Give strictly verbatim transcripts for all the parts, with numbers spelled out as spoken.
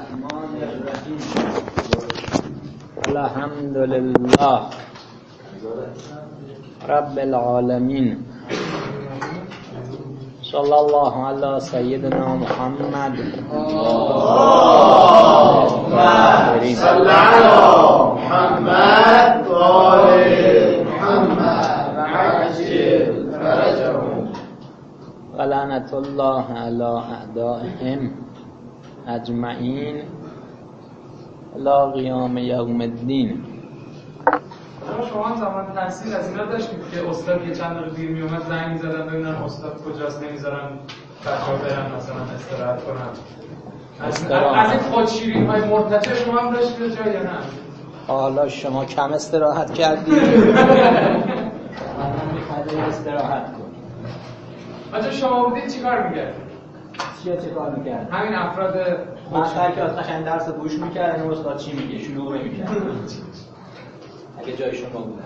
الرحمن الرحیم. الحمد لله رب العالمین. صلی الله علی سیدنا محمد. اللهم صل علی محمد و آل محمد وعجل فرجهم. ولعنة الله علی اعدائهم اجمعین الی قیام یوم الدین. شما هم زمان تحصیل از اینا داشتید که استاد یه چند دقیقه دیر میومد زنگ می‌زدن ببینن استاد کجاست، نمیذارن بچه‌ها برن مثلا استراحت کنن. از از این خودشیرینی‌های مرتجع شما هم داشتید جایی یا نه؟ حالا شما کم استراحت کردید. من می‌خوام استراحت کنم. بچه‌ها شما بودید چیکار می‌کردید؟ چیه چه کار می‌کرد؟ همین افراد خودشون که اصلا قشنگ درس گوش می‌کردن و استاد چی میگه شروع نمی‌کرد. اگه جای شما بودم.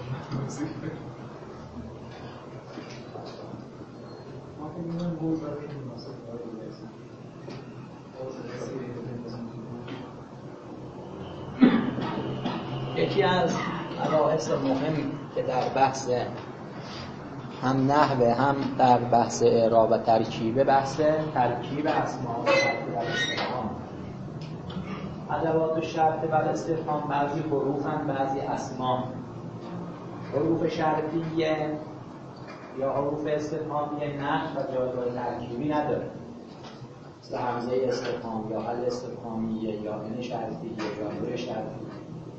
یکی از مباحث مهم که در بحث هم نحوه هم در بحث اعراب و ترکیب بحث ترکیب اسماء و استفهام. ادوات و شرط و استفهام بعضی حروفن بعضی اسما. حروف شرطیه یا حروف استفهامیه نحو و جایگاه ترکیبی نداره، مثل همزه استفهام یا حل استفهامیه یا ان شرطیه یا غیر شرطیه.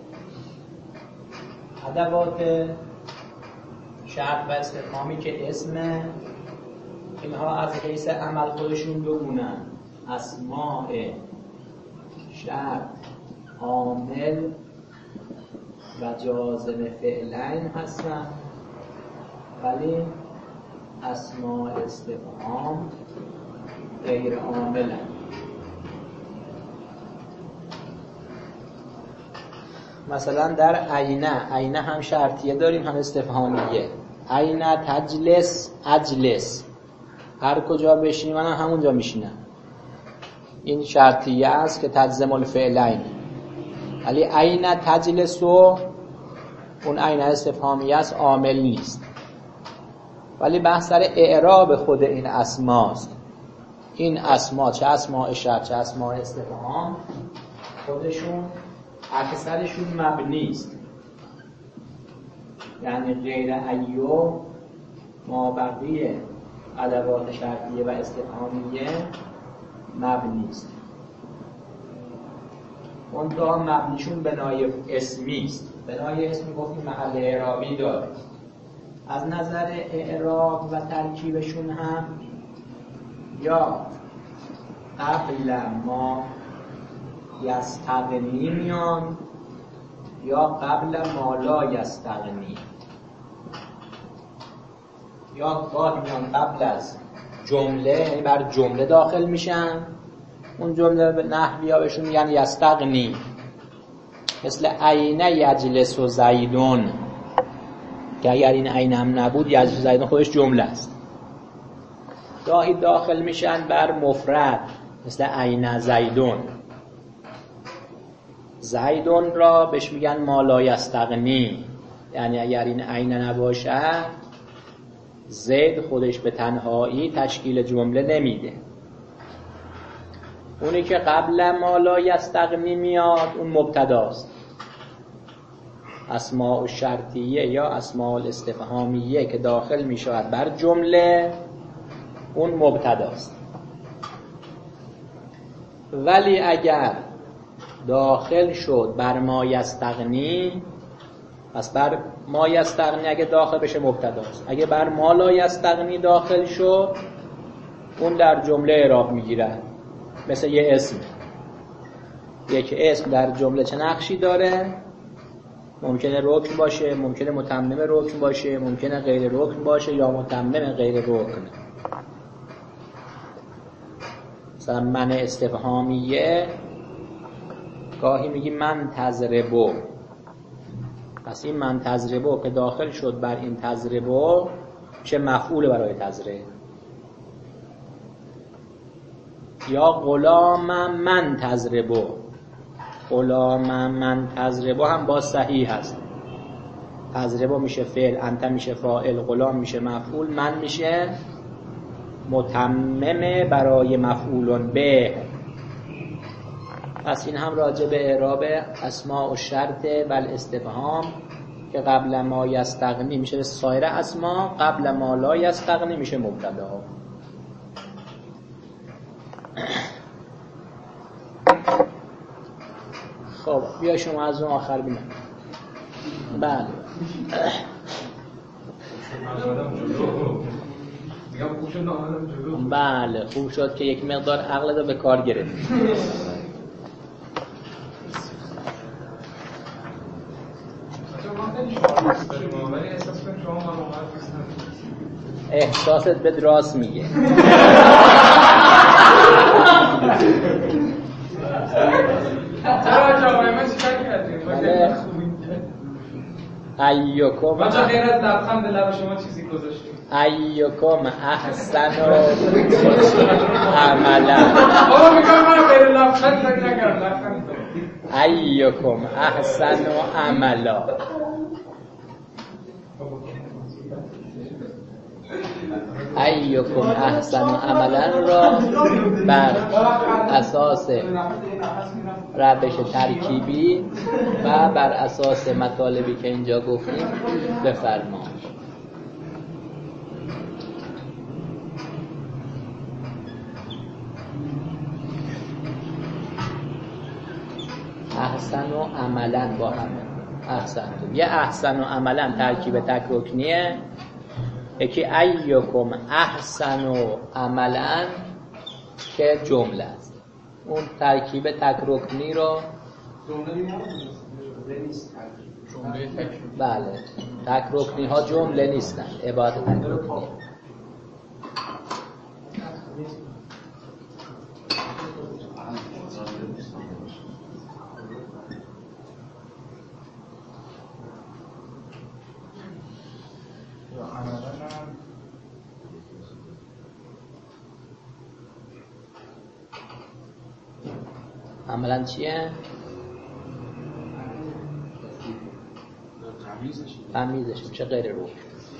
ادوات شرط و استفهامی که اسم اینها از حیث عمل خودشون دو گونه‌اند، اسماء شرط عامل و جازم فعلین هستن، ولی اسماء استفهام غیر عاملن. مثلا در عینه عینه هم شرطیه داریم هم استفهامیه. عینه تجلس اجلس، هر کجا بشینی من هم همونجا میشینم. این شرطیه است که تجزم الفعلین. ولی عینه تجلس و اون عینه استفهامیه است، عامل نیست. ولی بحث سر اعراب خود این اسماست. این اسما چه اسماء شرط چه اسماء استفهام خودشون اکثرشون مبنی است، یعنی غیر ایو ما بقیه ادوات شرطیه و استفهامیه مبنی است. اون تا مبنیشون بنای اسمی است. بنای اسمی گفتیم محل اعرابی داره. از نظر اعراب و ترکیبشون هم یا قبل ما یستغنی میان یا قبل ما لا یستغنی، یا گاه میان قبل از جمله، یعنی بر جمله داخل میشن. اون جمله به نحوی ها بهشون میگن یستغنی، مثل عین یجلس و زیدون که اگر این عین هم نبود یجلس و زیدون خودش جمله است. گاهی داخل میشن بر مفرد، مثل عین زیدون. زیدون را بهش میگن ما لا یستغنی، یعنی اگر این عین نباشه زید خودش به تنهایی تشکیل جمله نمیده. اونی که قبل ما لا یستغنی میاد اون مبتداست. اسماء شرطیه یا اسماء الاستفهامیه که داخل میشود بر جمله اون مبتداست. ولی اگر داخل شد بر ما یستغنی، پس بر ما یستغنی اگه داخل بشه مبتداست. اگه بر ما لا یستغنی داخل شد اون در جمله اعراب میگیرد. مثل یه اسم، یک اسم در جمله چه نقشی داره؟ ممکنه رکن باشه، ممکنه متمم رکن باشه، ممکنه غیر رکن باشه یا متمم غیر رکن. مثلا من استفهامیه گاهی میگی من تضربو، پس این من تضربو که داخل شد بر این تضربو چه مفعول برای تضرب. یا غلام من تضربو، غلام من تضربو هم باز صحیح هست. تضربو میشه فعل، انت میشه فاعل، غلام میشه مفعول، من میشه متممه برای مفعولون به. پس این هم راجع به اعراب اسماء و شرط و الاستفهام که قبل ما یستغنی میشه سایر اسما، قبل ما لا یستغنی میشه مبتدا. خب بیا شما از اون آخر بینم. بله بله خوب شد که یک مقدار عقل رو به کار گرفت. احساست به راست میگه. چرا جواب من چیکار کردیم؟ ایوکم ما چه غیر از لبخند لب شما چیزی گذاشتیم. ایوکم احسن عملا. بابا میگم من غیر لبخند نکردم، لبخند ایوکم احسن عملا. ایوکم احسن عملا را بر اساس روش ترکیبی و بر اساس مطالبی که اینجا گفتیم بفرما. احسن و عملا با هم احسن. یه احسن و عملا ترکیب تک رکنیه، یکی ایوکم احسن و عملا که جمله است. اون ترکیب تک رکنی رو بله تک رکنی ها جمله نیستن، عبارت تک رکنی. عملا چیه؟ تمیزش میشه غیر روح.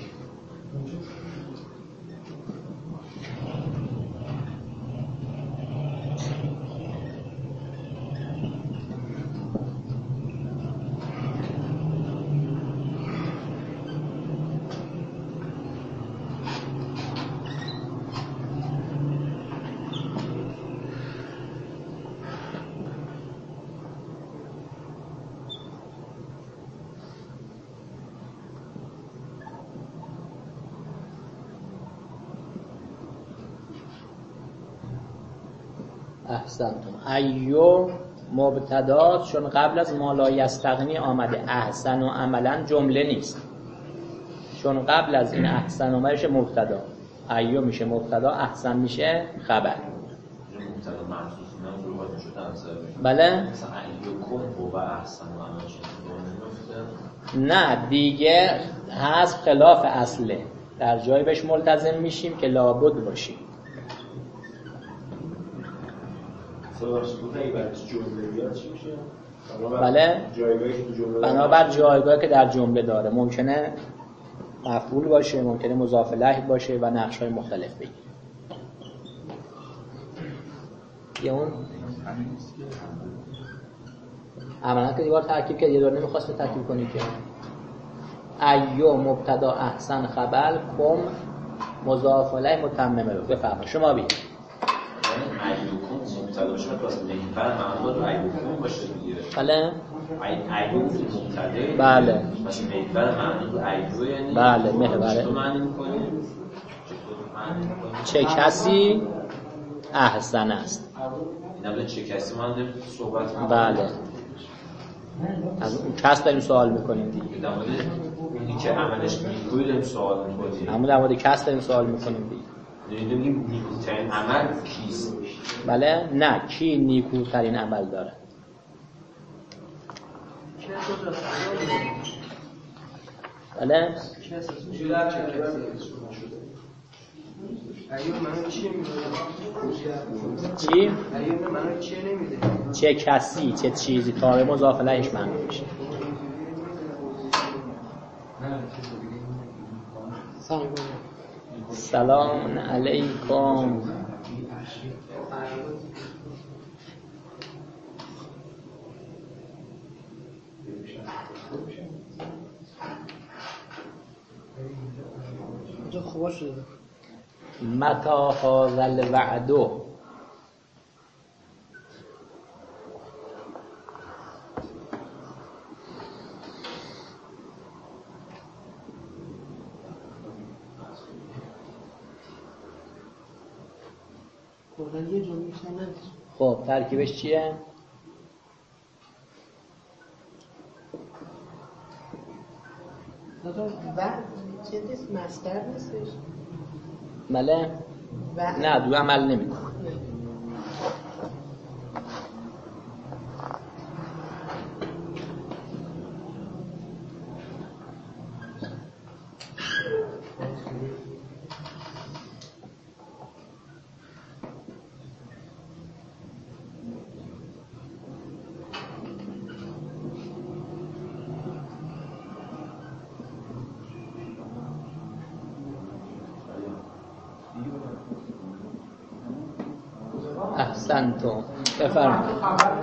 احسنتم. ایو مبتدا چون قبل از ما لا یستغنی آمده، احسن و عملا جمله نیست، چون قبل از این احسن اومدش مبتدا. ایو میشه مبتدا، احسن میشه خبر. مبتدا محذوف نه روات شده انصر. بله مثلا ایوکم و احسن و عملا شده. نه دیگه حذف خلاف اصله، در جایی بهش ملتزم میشیم که لابد باشیم. بله بنابر جایگاهی که در جمله داره، ممکنه مفعول باشه، ممکنه مضاف الیه باشه و نقش‌های مختلف بگیره. یه اون عملا که دیوار ترکیب که یه دور نمیخواست ترکیب کنی که ایو مبتدا احسن خبر کم مضاف الیه متممه رو بفرما. شما بید ایوکم مبتدا شد واسه محور معنا رو ایوکم باشه دیگه. بله ایو مبتدا بله باشه محور معنا رو ایو، یعنی بله محور چطور معنی می‌کنی؟ چه کسی احسن است. اینا چه کسی ما هم صحبت می‌کنیم. بله از اون کس داریم سوال میکنیم دیگه. در مورد اونی که عملش نیکویی داریم سوال میکنیم. همون در مورد کس داریم سوال میکنیم دیگه. نمیدونیم نیکوترین عمل کیست. بله نه کی نیکوترین عمل داره. بله ایوب منو چی میده؟ چی؟ ایوب منو چی نمیده؟ چه کسی چه چیزی تابع مضاف الیهش معلوم میشه. سلام علیکم. خوب شده. متا هذا الوعد کلا یه جمله میشنه. خب ترکیبش چیه؟ داداش بعد چیزی مصدر نیستش. بله؟ نه دو عمل نمیکنه. احسنتم. بفرمایید.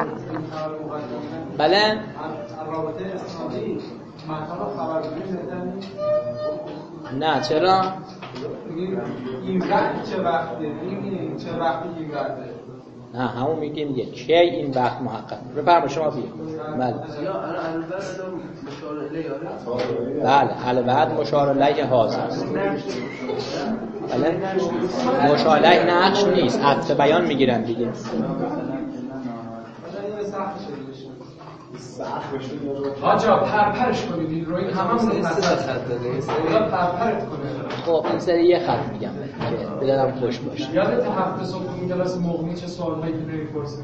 بله؟ رابطه اسنادی مطلب خبر بدید. نه چرا؟ این وقت چه وقته؟ این چه وقتی این وقته؟ نه همون میگیم دیگه کی این وقت محقق. بفرمایید شما بگید. بله. یا انا البته مشار الیه. بله البته مشار الیه حاضر است. بله مشار الیه نقش نیست، عطف بیان میگیرن دیگه. آجا پرپرش کنید این رو، این همه رو پرپرت کنه. خب این سری یه خط میگم که بدارم خوش باشه. یادت هفته صبح این کلاس مغنی چه سوالایی که میپرسید؟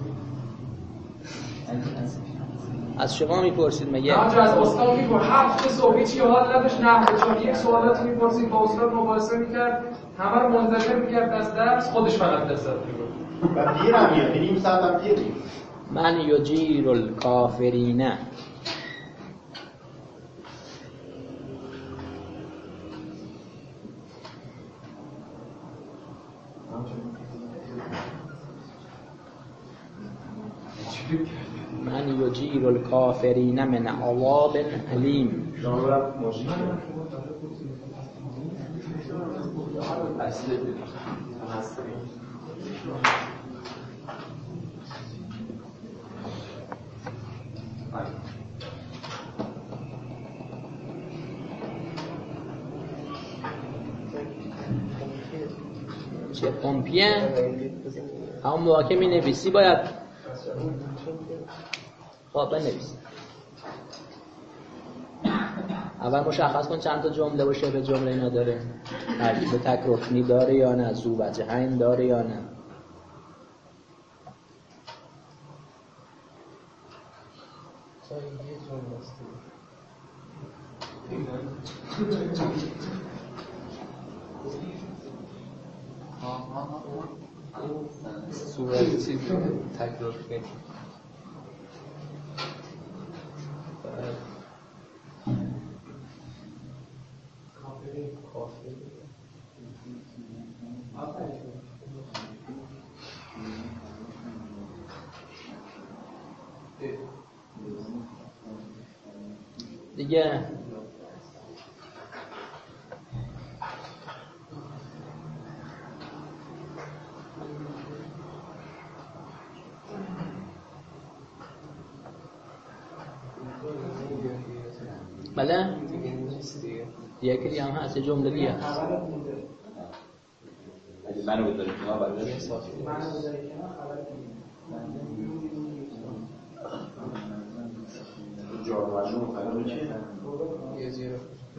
از شما میپرسید مگه؟ نه آجا از استاد میپرسید. هفته صبح هیچ یاد نداشت نحوه چون یک سوالاتی میپرسید با استاد مباحثه میکرد، همه رو منتشر میکرد از درس، خودش فقط لذت میبرد. و دیرم میاد نیم ساعت هم دیریم. من یجیر الکافرین. من یجیر الکافرین من عذاب علیم. چه پمپیه؟ همون موقع که می نویسی باید خب بنویس. اول مشخص کن چند تا جمله و شبه جمله اینا داره، ترکیب تک رکنی داره یا نه، ذو وجهین داره یا نه. صورت چی تکرار کنید. دیگه بله دیگه که هم هست جمله دیگه هست. اگه منو بذاری کنار بعدش منو بذاری کنار خبر جار مجموع مخیلی چیه؟ یه زیرو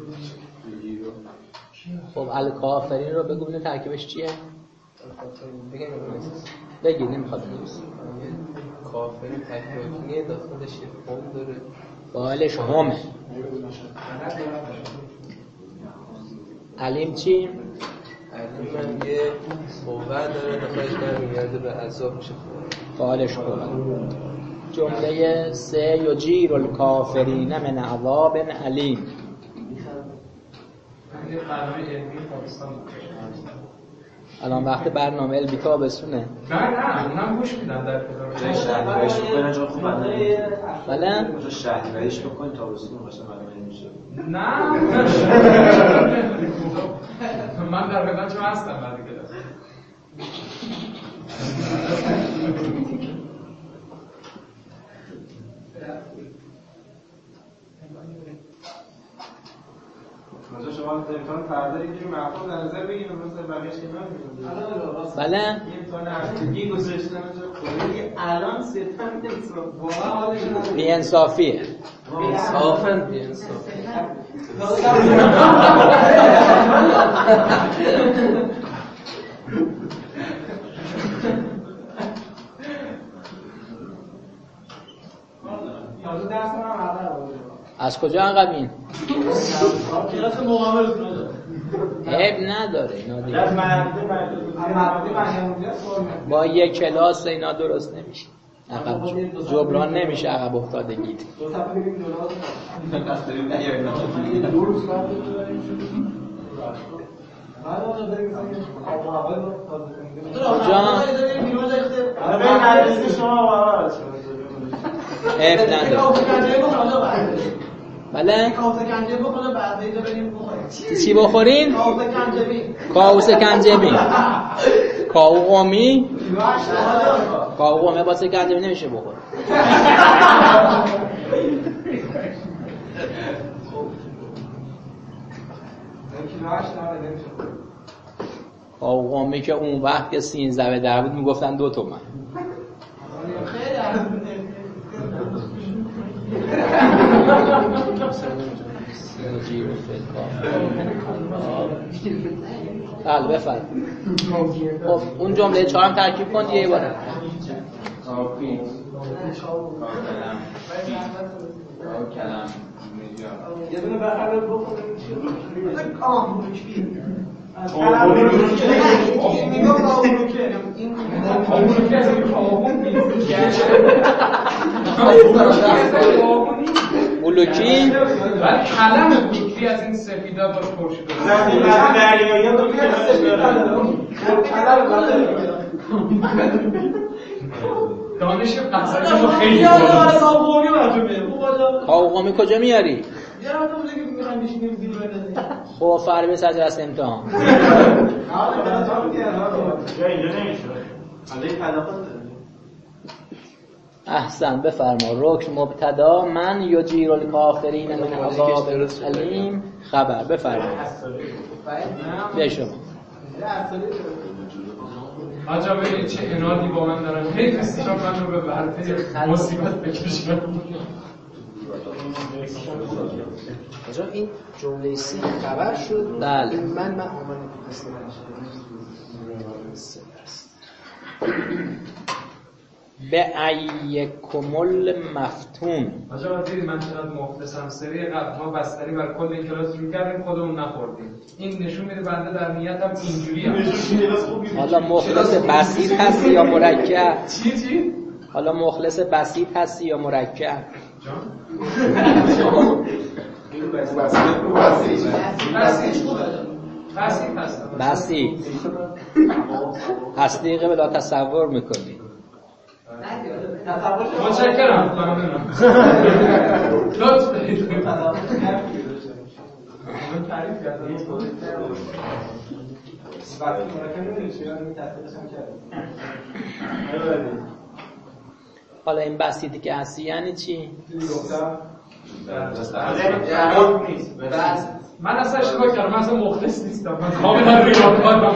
خب الکافرین رو بگو ببینه ترکیبش چیه؟ بگم بگی نمیخواد بنویسی. کافرین تکرارکنیه داخلش یه فهم داره. فاعلش همه. علیم چی؟ علیم یه قوه داره داخلش برمیگرده به عذاب میشه فعالش کنم. جمله سه یجیر الکافرین من عذاب علیم. یه برنامه علمی پاکستان الان وقت برنامه علمی تابستونه. نه نه اونم گوش میدن در کتاب شهریش بکنن چون خوب بله اونجا شهریش بکنن تابستون باشه برنامه میشه. نه من در بدن چون هستم بعد کلاس مثلا شما امتحان فردا اینجوری معقول در نظر بگیرید مثلا بقیه‌اش که نمی‌دونم. بله امتحان هفتگی گذاشتم خیلی الان ستم نیست واقعا حالش بی انصافیه. انصافاً بی انصاف. تازه درس من هم عقل آورده. از کجا انقدر این؟ کلاس مقابل رو عیب نداره اینا دیگه. از مرده مرده با یک کلاس اینا درست نمیشه. عقب جبران نمیشه عقب افتادگیت. دو صفحه بگیم جلو دست داریم نیاییم یه دو روز بعد بذاریم بعد اون بریم آب و هوا رو تازه کنیم. کجا؟ حالا به مدرسه شما آب و هوا عیب نداره. بله؟ کاوس کنجه بکنه بعد اینجا بریم بخوریم. چی بخورین؟ کاوس کنجبین. کاوس کنجبین. کاو قومی؟ کاو قومی با سه کنجبین نمیشه بخور. کاو قومی که اون وقت که سینزده به در بود میگفتن دو تومن. بله بفرد. خب اون جمله چهارم ترکیب کن دیگه باره. کافی کلام یه دونه بخره بخوریم چی؟ آه بروکی این میگم آبروکی این آبروکی از این آبون نیست بلوکی ولی کلم بلوکی از این سفیدا باش پر شده زمین دریایی هم بلوکی دانش قصری تو خیلی بالا کاو قومی کجا میاری؟ خب فربه سجر است امتحان. احسن بفرما. رکن مبتدا من یجیر الکافرین من عذاب علیم خبر بفرما. به شما آجا ببین چه انادی با من دارن هی استشاب من رو به ورطه مصیبت بکشن. آجا این جمله سی خبر شد. بله من من آمن است به ایکم المفتون. آجا باید دیدی من چقدر مخلصم. سری قبل ما بستری بر کل این کلاس رو کردیم خودمون نخوردیم. این نشون میده بنده در نیتم اینجوری هم. حالا مخلص بسیط هستی یا مرکب؟ چی چی؟ حالا مخلص بسیط هستی یا مرکب؟ جان؟ بسیط بسیط هستم. بسیط تصدیق بلا تصور میکنی. متشکرم ممنونم. لطف دارید. من تعریف کردم. حالا این بسیطی که هستی یعنی چی؟ من اصلا اشتباه کردم. من اصلا مخلص نیستم. من کاملا ریاکارم.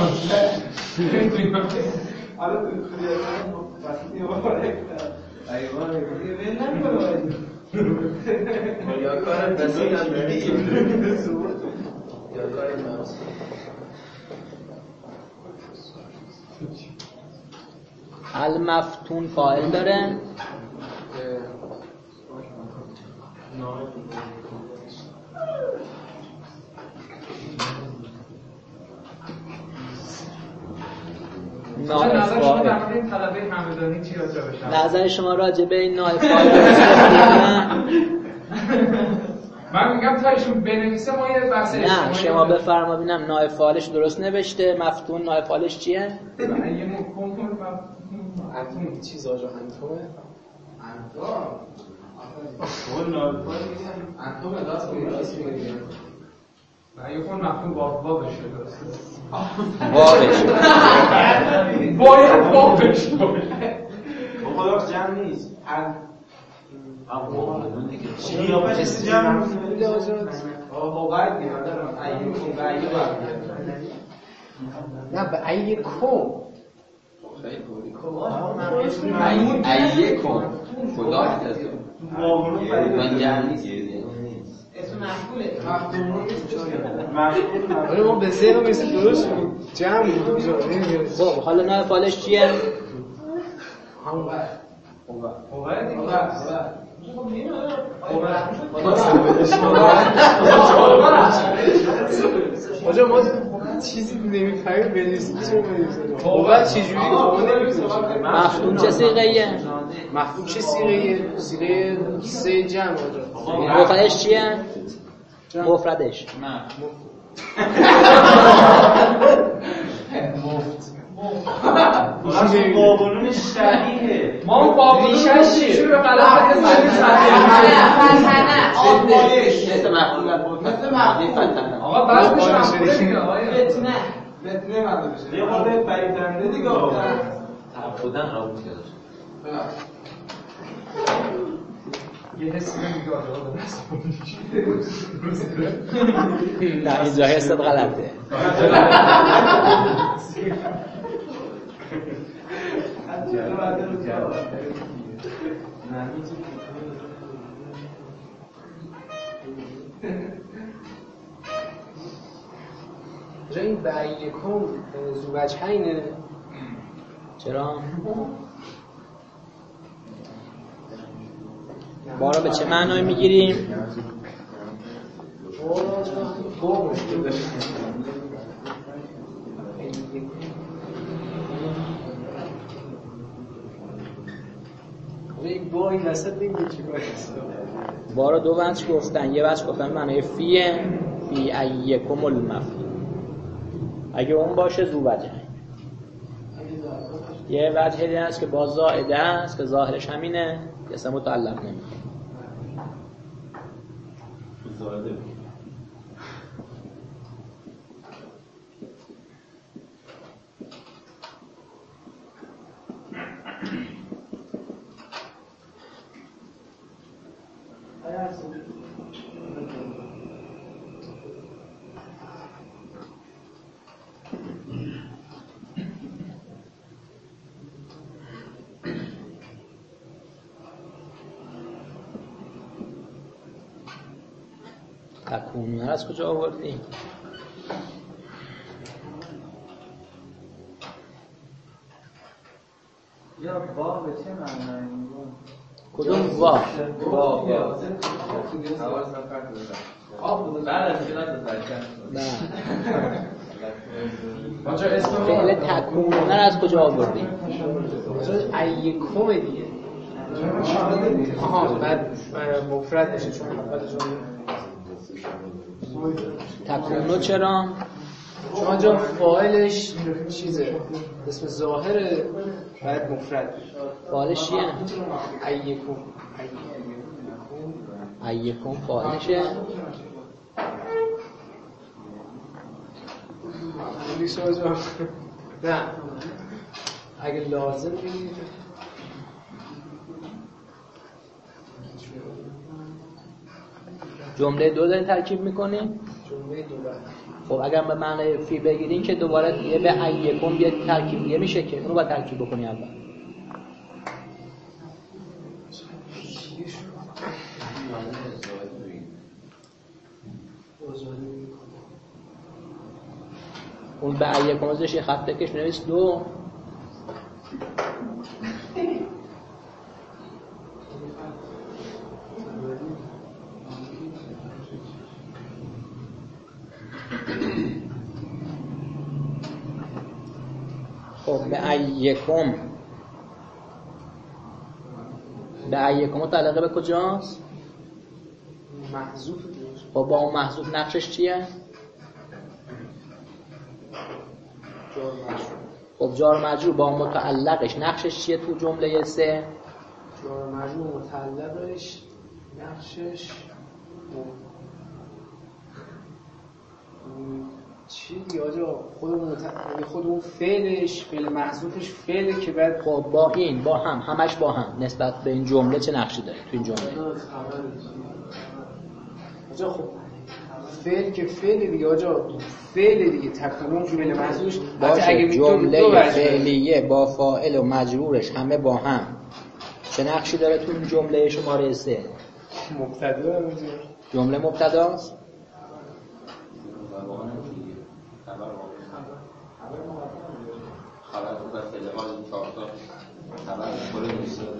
حالا بسیطی مبارک ایوان دیگه نمی‌کنه یا کار بسیط هم دیدیم یا کار ناس المفتون فاعل داره؟ نظر شما در مورد این طلبه همدانی چی راجع بشه؟ نظر شما راجع به این نایب فاعل درست گفتید؟ من میگم تا ایشون بنویسه ما یه بحث نه شما بفرما ببینم نایب فاعلش درست نوشته، مفتون نایب فاعلش چیه؟ یه مفهوم انتوم چیز آجا انتومه؟ انتوم اون نایب فاعل انتوم داست میگه نه یه خون مفهوم با با بشه درسته با بشه باید با بشه با خلاص جمع نیست شیافه چیزی جمع بوده آجا آقا باید بیاد ایه کن به ایه باید نه به ایه کن ایه کن خدا هست من جمع نیست اسم مفعوله آره ما به ذهن میرسه درست بود جمع بود خب حالا نایب فاعلش چیه؟ همون اوه دیگه آجا ما چیزی نمیفهمیم بنویسیم چرا بنویسیم اوه چجوری اوه نمیفهمیم مفتون چه صیغه‌ایه؟ مفهوم چه صیغه‌ایه؟ صیغه سه جمع آجا مفردش چیه؟ مفردش مفت بابونون شدیده ما بابونون چیه به غلط یه فتنه آبایش مثل مفعول بود مثل مفعول آقا بعد میشه مفعول دیگه آقا فتنه فتنه معنی بشه یه خورده فریدنده دیگه تعبدن را بود یه حسی نمیگه آجا به دست نه اینجا حست غلطه جا این بعیه کن زوبچه اینه چرا؟ بارا به چه معنای میگیریم؟ این با این وسط نمیده چی باید بارا دو وجه گفتن، یه وجه گفتن معنای فیه فی ایکم المفعول، اگه اون باشه زو وجه. یه وجه دیگه هست که با زائده است که ظاهرش همینه که اسم متعلق نمیده. زائده تکونونه از کجا آوردی؟ یا با به چه معنی کدوم وا؟ وا آب بعد از کلاس ترکم نه آجا اسم فعل تکونونه از کجا آوردی؟ ایکم دیگه آها بعد مفرد بشه چون اول جمله تکونو چرا؟ چون آنجا فاعلش چیزه اسم ظاهره بعد مفرد فاعلش چیه؟ ایکم ایکم فاعلشه؟ نیست آنجا نه اگه لازم بگید جمله دو دارین ترکیب میکنین؟ جمله دو بعد خب اگر به معنی فی بگیرین که دوباره یه به ایکم بیاد ترکیب دیگه میشه که اونو باید ترکیب بکنی اول. اون به ایکم ازش یه خط کش بنویس دو. خب به ایکم به ایکم متعلقه به کجاست؟ محذوف. خب با اون محذوف نقشش چیه؟ جار مجرور. خب جار مجرور با متعلقش نقشش چیه تو جمله سه؟ جار مجرور متعلقش نقشش چی دیگه آجا خودمون مت... خودمون فعلش فعل محذوفش فعله که بعد خب با این با هم همش با هم نسبت به این جمله چه نقشی داره تو این جمله؟ آجا خب فعل که فعل دیگه آجا فعل دیگه تکامل فعل محذوفش باشه جمله فعلیه با فاعل و مجرورش همه با هم چه نقشی داره تو این جمله شماره سه؟ مبتدا جمله مبتداست؟ خبر خوب از فعل حال چهار تا خبر کل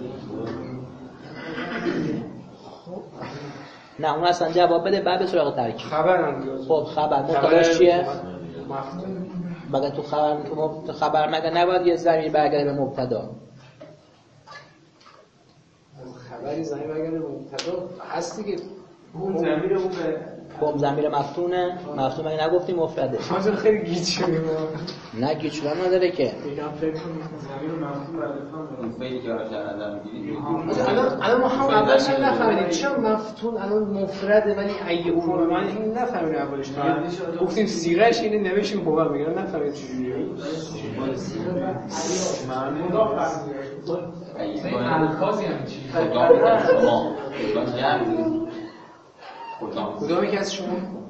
نه اون اصلا جواب بده بعد به سراغ ترکیب. خبر هم دیگه خب خبر مبتداش چیه؟ مفتون مگه تو خبر تو خبر مگه نباید یه ضمیر برگرده به مبتدا؟ خبری زمین برگرده به مبتدا هست دیگه. اون ضمیر اون به خب ضمیر مفتونه مفتون مگه نگفتیم مفرده؟ آجا خیلی گیج شدیم نه گیج شدن نداره که بگم فکر کنیم ضمیر مفتون بعد اون فعلی که آرش نظر میگیری الان الان ما هم اولش هم نفهمیدیم چرا مفتون الان مفرده ولی ایه اون من این نفهمیدم اولش گفتیم صیغه‌اش اینه نوشیم هو میگن نفهمید چجوریه این الفاظی هم چی؟ کدام یکی از شما؟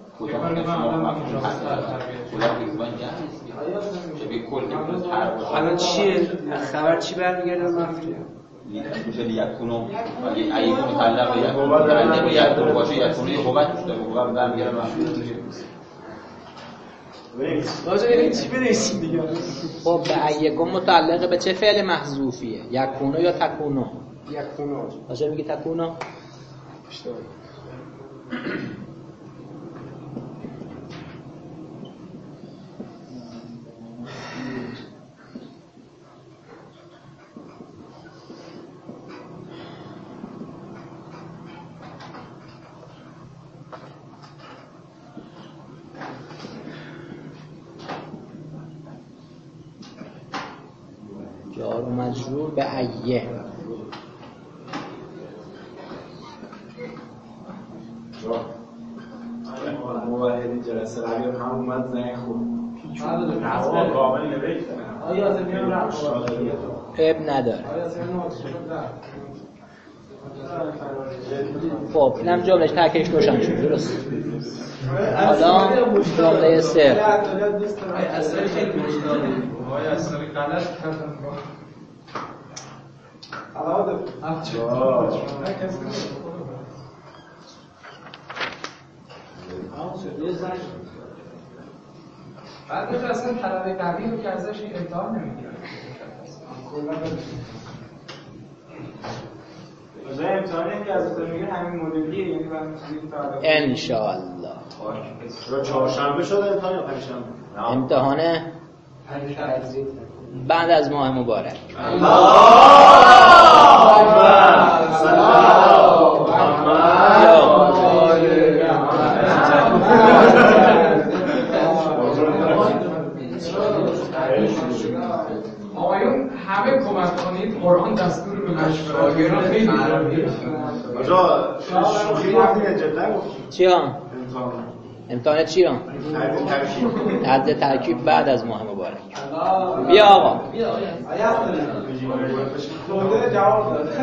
الان چیه؟ خبر چی برمیگرده به مفتون؟ میشه یکونو اگه ایه متعلق به یکونو متعلق به یکونو باشه یکونو یه حبت داره حبت برمیگرده مفتون راجع به این چی بنویسیم دیگه؟ خب به ایکم متعلق به چه فعل محذوفیه؟ یکونو یا تکونو؟ یکونو راجع میگی تکونو؟ اشتباه جار و مجرور به ایه موحدی جلسه قبلی هم اومد زنگ خورد نه کامل نوشت آیا زمین رفت اب نداره خب اینم جملهش ترکش روشن شد درست حالا جمله سر اصلا خیلی مشکلاته های اصلا غلط کردم علاوه بعد که اصلا طلب قوی رو که ازش امتحان نمیگیرن کلا امتحانی که ازت میگیرن همین مدلیه یعنی بعد ان شاء الله رو چهارشنبه شده امتحان یا پنجشنبه امتحانه بعد از ماه مبارک آقایون همه کمک کنید قرآن دستور به مشورت خیلی آجا شوخی گفتید جدا گفتید چی ها؟ امتحان امتحان چی ها؟ حد ترکیب حد ترکیب بعد از ماه مبارک بیا آقا خود جواب داد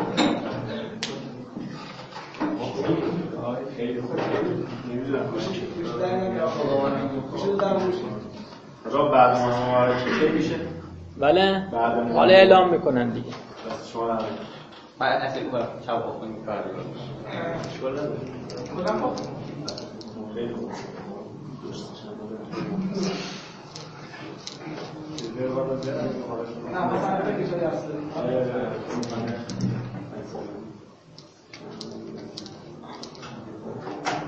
خیلی خوب نمیدونم آجا بعد ماه مبارک چه میشه؟ بله حالا اعلام میکنن دیگه شما نمیدونم بعد اصلا کنم چاپ کنیم کار خودم خیلی خوب نه مثلا فکر شده است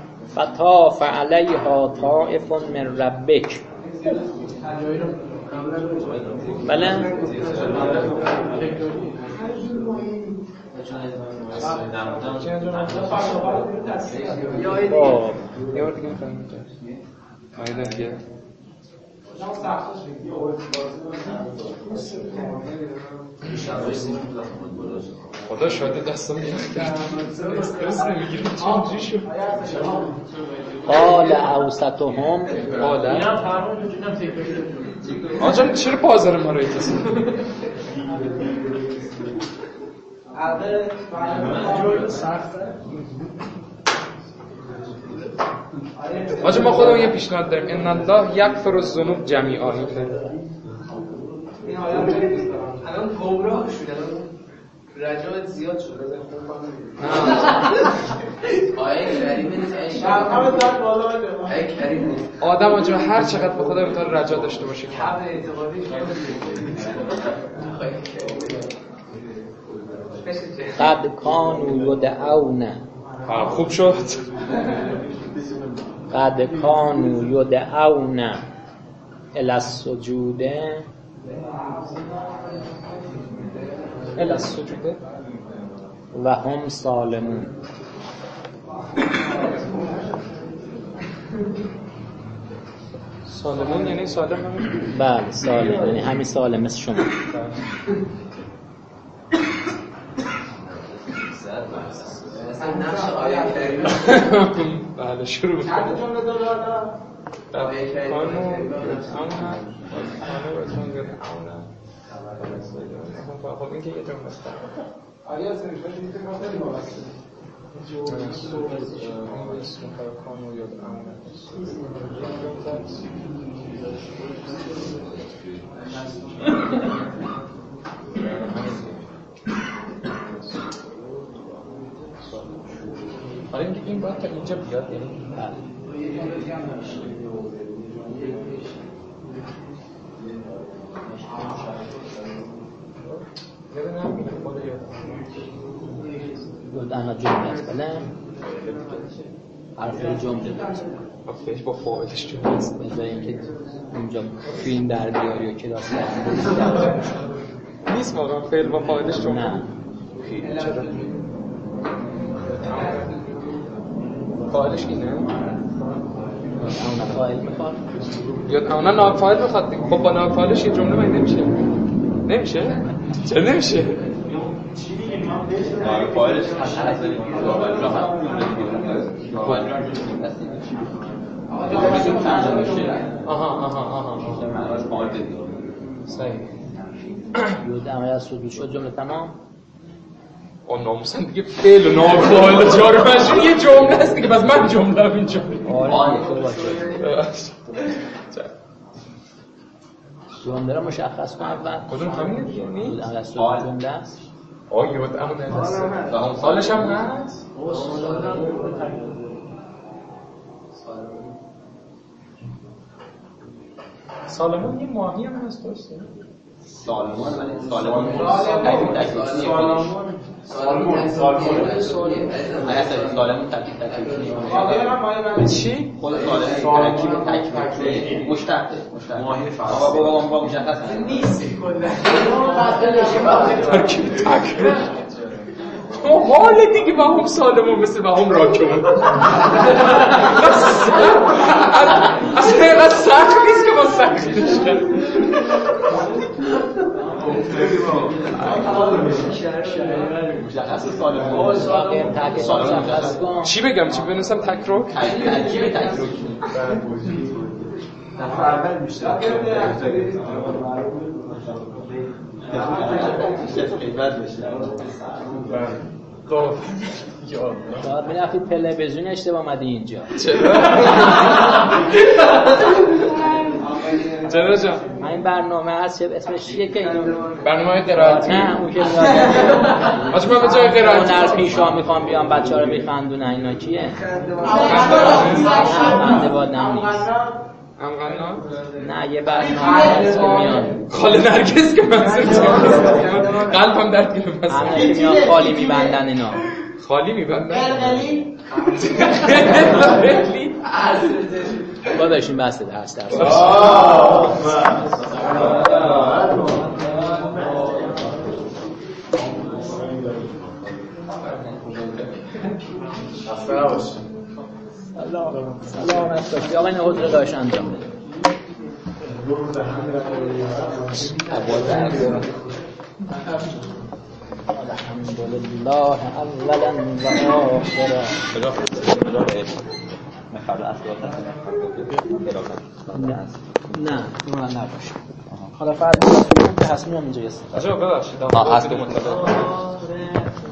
فطاف علیها طائف من ربک بله خدا شاده دستم استرس نمیگیره چونجی شد قال اوسطهم قال آجان چرا بازار ما رو ایتاسی آجان ما خودمون یه پیشنهاد داریم ان الله یغفر الذنوب جمیعا این آیه الان گمراه شد رجاعت زیاد شد از خون آیه کریمه نیست آیه کریمه نیست آدم آجا هر چقدر به خدا میتونه رجا داشته باشه حبل اعتقادی قد کانوا یدعون خوب شد قد کانوا یدعون الی السجود الی السجود و هم سالمون. سالمون یعنی سالم همین؟ بله سالم یعنی همین سالم مثل شما. مثلا نقش آیه کریمه بله شروع بکنم آیه کریمه کانو آیه خب این که یه جمله است آیا سنشون میتونه خیلی وابسته کانو یاد حالا اینکه این باید تا اینجا بیاد یعنی یاد نمیگه خود یاد یاد انا جمله است بله حرف جمله فکر با فاعلش جمله است به جای اینکه اونجا فیلم در بیاری و کلاس در نیست واقعا فعل با فاعلش جمله نه چرا فاعلش اینه اون فاعل میخواد یا اونا ناب فاعل میخواد دیگه خب با ناب فاعلش یه جمله مگه نمیشه نمیشه چرا نمیشه ناب فاعلش هست آها آها آها صحیح یود عمل از سجود شد جمله تمام. اون ناموسن دیگه فعل و ناب فاعل جار و مجرور یه جمله است دیگه بس من جمله ام اینجا آره جمله رو مشخص کن اول کدوم همینه دیگه یود عمل از سجود جمله است. آه یود عمل هست حالش هم هست سالمون یه ماهی هم هست درسته؟ سالمون ولی سالمون تکلیف تکلیف سالمون سالمون اصلا سالمون تکلیف تکلیف چی؟ خود سالمون تکلیف تکلیف مشتق ماهی فارسی بابا بابا مشخص نیست کلا ترکیب تکلیف حال دیگه با هم سالمون مثل با هم راکمون اصلا اینقدر سخت نیست که با سختش مشخص سالمون سالمون چی بگم چی بنویسم تکروک تکلیف تکلیف فرمل بیشتر باید میرفتی تلویزیون اشتباه آمدی اینجا. چرا؟ چرا جان؟ این برنامه هست اسمش چیه که اینو برنامه قرائتی؟ نه اون که میاد آج من به جای قرائتی هنر پیشا میخوام بیام بچه‌ها رو میخندونن اینا کیه؟ خنده باد نم نیست. امغنا نه یه برنامه هست که میان خاله نرگس که منظور قلبم درد گرفت همه که میان خالی میبندن اینا خالی میبندن قلقلی قلقلی با داشتیم بسته درست درست اصلا نباشی سلامت باشی آقا این حضور داشت انجام بده اول درد الحمدلله اولا و آخرا نه اون نباشه حالا فرد که هست میام اینجا یه آجا ببخشید هست که مطلب